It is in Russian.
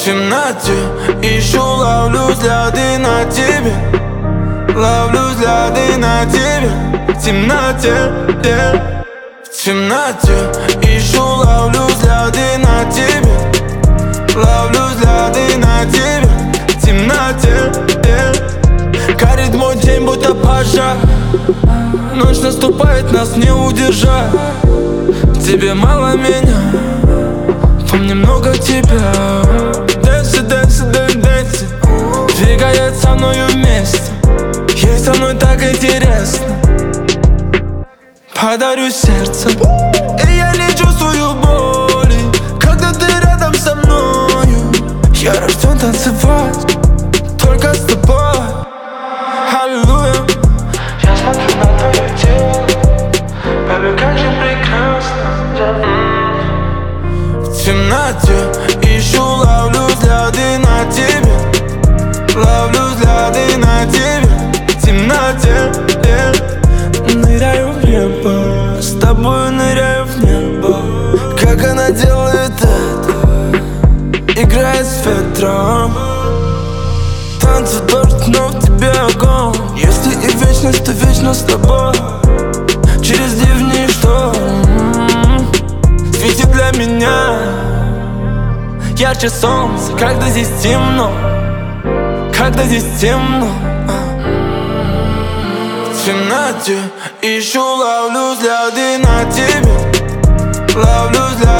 В темноте ищу, ловлю взгляды на тебе. Ловлю взгляды на тебе. В темноте, в темноте ищу, ловлю взгляды на тебе. Ловлю взгляды на тебе. В темноте, горит мой день, будто пожар. Ночь наступает, нас не удержать. Тебе мало меня, во мне много тебя. Дэнси, дэнси, дэнси, двигает со мною вместе. Ей со мной так интересно. Подарю сердце, и я не чувствую боли, когда ты рядом со мною. Я рожден танцевать только с тобой. Аллилуйя. Я смотрю на твое тело, baby, как же прекрасно. В темноте ищу, ловлю взгляды на тебе. Ловлю взгляды на тебе. В темноте, ныряю в небо. С тобою ныряю в небо. Как она делает это, играет с ветром. Танцы, дождь, но в тебе огонь. Если и вечность, то вечно с тобой. Через ливни и шторм светит для меня ярче солнца, когда здесь темно. Когда здесь темно. В темноте ищу, ловлю взгляды на тебе. Ловлю взгляды